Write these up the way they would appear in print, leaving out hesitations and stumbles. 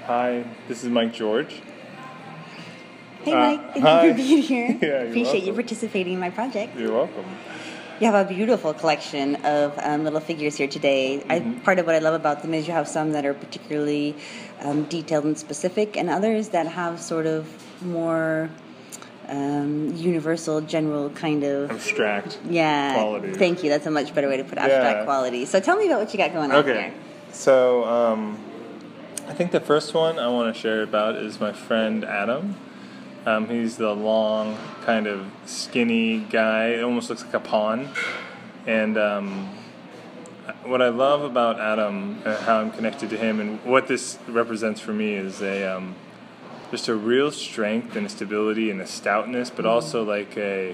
Hi, this is Mike George. Hey Mike, thank hi. you for being here. Yeah, you're Appreciate you welcome. participating in my project. You're welcome. You have a beautiful collection of little figures here today. Part of what I love about them is you have some that are particularly detailed and specific, and others that have sort of more universal, general kind of Abstract quality. Thank you. That's a much better way to put abstract quality. So tell me about what you got going on here. So I think the first one I want to share about is my friend Adam. He's the long, kind of skinny guy. It almost looks like a pawn. And what I love about Adam, how I'm connected to him, and what this represents for me is just a real strength and a stability and a stoutness, but also like a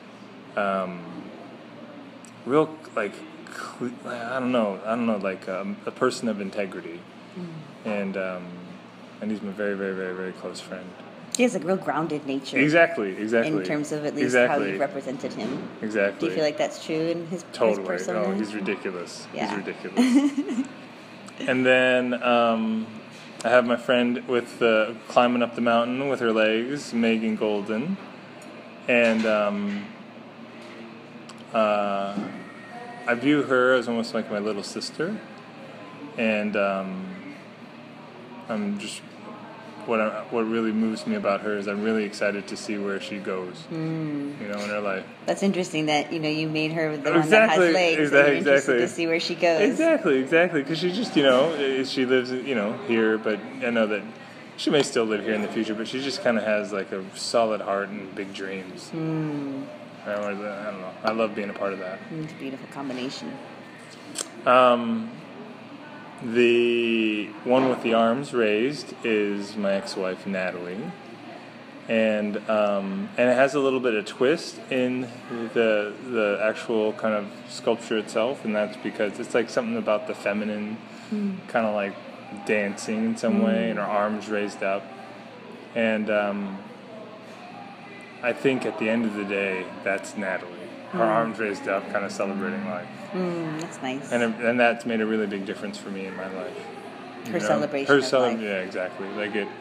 real like I don't know, like a person of integrity, and he's my very, very, very, very close friend. He has a real grounded nature. Exactly. In terms of at least how you've represented him. Exactly. Do you feel like that's true in his persona? Oh, he's ridiculous. Yeah. He's ridiculous. And then I have my friend with climbing up the mountain with her legs, Megan Golden. And I view her as almost like my little sister. And I'm just... What really moves me about her is I'm really excited to see where she goes, in her life. That's interesting that, you made her the one that has legs, and you're interested to see where she goes. Exactly, because she just, she lives, here, but I know that she may still live here in the future, but she just kind of has, like, a solid heart and big dreams. I don't know. I love being a part of that. It's a beautiful combination. The one with the arms raised is my ex-wife Natalie, and it has a little bit of twist in the actual kind of sculpture itself, and that's because it's like something about the feminine, kind of like dancing in some way, and her arms raised up, and I think at the end of the day, that's Natalie. Her arms raised up, kind of celebrating life. That's nice. And that's made a really big difference for me in my life. Her celebration of life. Yeah, exactly. Like it,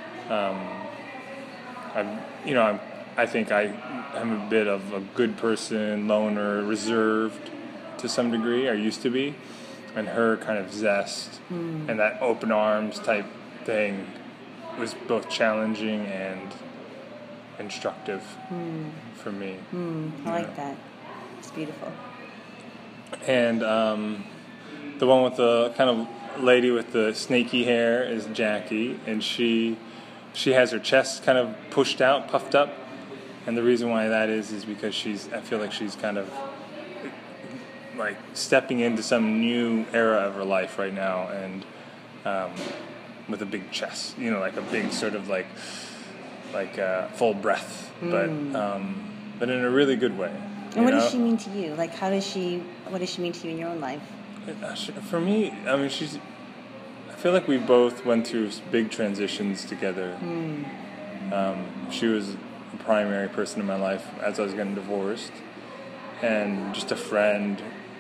I think I'm a bit of a good person, loner, reserved to some degree. I used to be. And her kind of zest and that open arms type thing was both challenging and instructive for me. I like that. It's beautiful. And the one with the kind of lady with the snaky hair is Jackie, and she has her chest kind of pushed out, puffed up, and the reason why that is because I feel like she's kind of like stepping into some new era of her life right now, and with a big chest, like a big sort of like full breath, but in a really good way. And what does she mean to you? Like, what does she mean to you in your own life? For me, I mean, I feel like we both went through big transitions together. She was a primary person in my life as I was getting divorced, and just a friend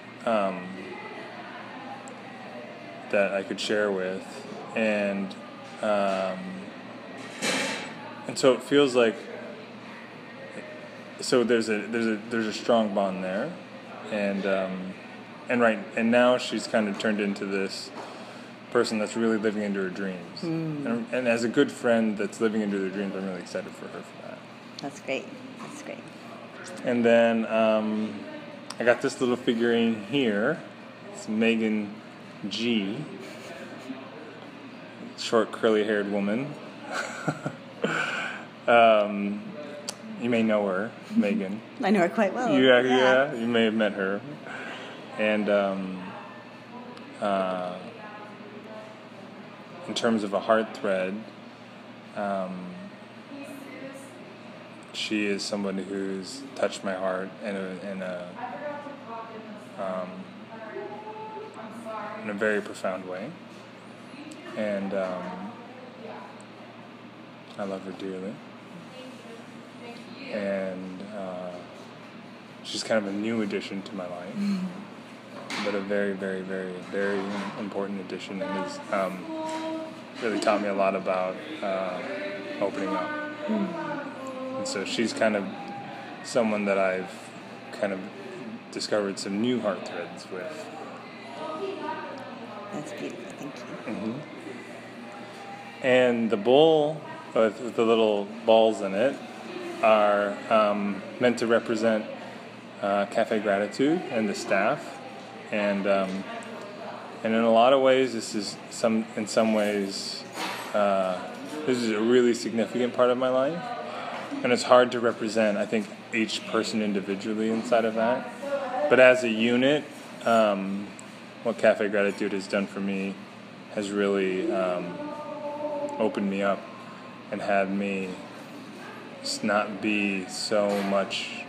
that I could share with, and so it feels like. So there's a strong bond there, and now she's kind of turned into this person that's really living into her dreams, and as a good friend that's living into their dreams, I'm really excited for her for that. That's great. And then I got this little figurine here. It's Megan G, short curly-haired woman. You may know her, Megan. I know her quite well. Yeah, you may have met her. And in terms of a heart thread, she is somebody who's touched my heart in a very profound way. And I love her dearly. And she's kind of a new addition to my life, but a very, very, very, very important addition, and is really taught me a lot about opening up. And so she's kind of someone that I've kind of discovered some new heart threads with. That's beautiful. Thank you. Mm-hmm. And the bowl with the little balls in it are meant to represent Cafe Gratitude and the staff, and in a lot of ways, this is in some ways this is a really significant part of my life, and it's hard to represent, I think, each person individually inside of that. But as a unit, what Cafe Gratitude has done for me has really opened me up and had me just not be so much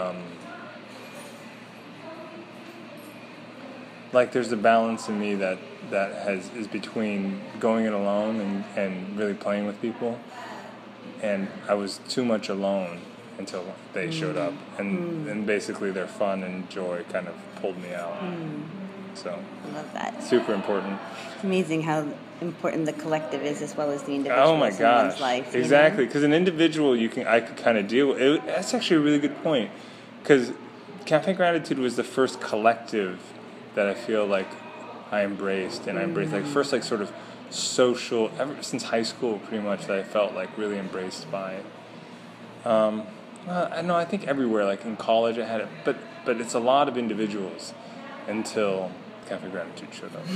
like there's a balance in me that is between going it alone and really playing with people, and I was too much alone until they showed up, and basically their fun and joy kind of pulled me out. So I love that. Super important. It's amazing how important the collective is as well as the individual Oh my in gosh! one's life. Exactly, because an individual I could kind of deal with. That's actually a really good point, because Cafe Gratitude was the first collective that I feel like I embraced, and I embraced like first like sort of social ever since high school, pretty much, that I felt like really embraced by. I know, I think everywhere, like in college I had it, but it's a lot of individuals until Cafe Gratitude showed up.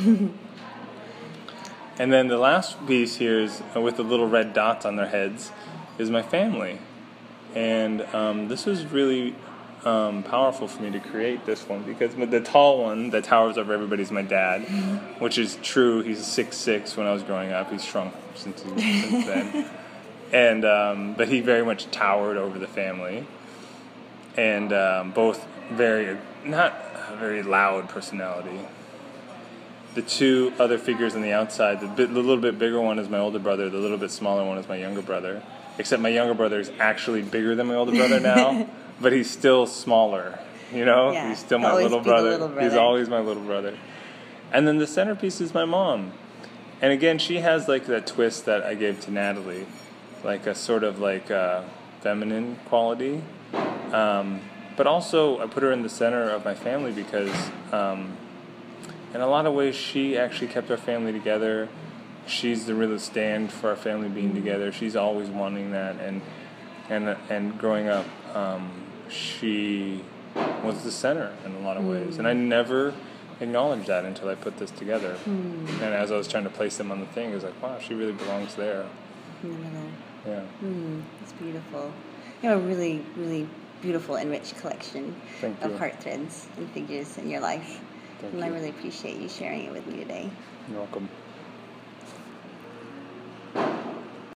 And then the last piece here is with the little red dots on their heads is my family, and this was really powerful for me to create this one, because the tall one that towers over everybody is my dad, which is true. He's 6'6" when I was growing up. He's shrunk since then. And but he very much towered over the family, and both not a very loud personality. The two other figures on the outside, the little bit bigger one is my older brother, the little bit smaller one is my younger brother, except my younger brother is actually bigger than my older brother now, but he's still smaller, Yeah. He's still my little brother. Little brother. He's always my little brother. And then the centerpiece is my mom. And again, she has like that twist that I gave to Natalie, like a sort of like feminine quality. But also I put her in the center of my family because in a lot of ways she actually kept our family together. She's the real stand for our family being together. She's always wanting that, and growing up, she was the center in a lot of ways. And I never acknowledged that until I put this together. And as I was trying to place them on the thing, it was like, wow, she really belongs there. In the middle. Yeah. It's beautiful. You have a really, really beautiful and rich collection Thank of you. heart threads and figures in your life. Thank and I you. really appreciate you sharing it with me today. You're welcome.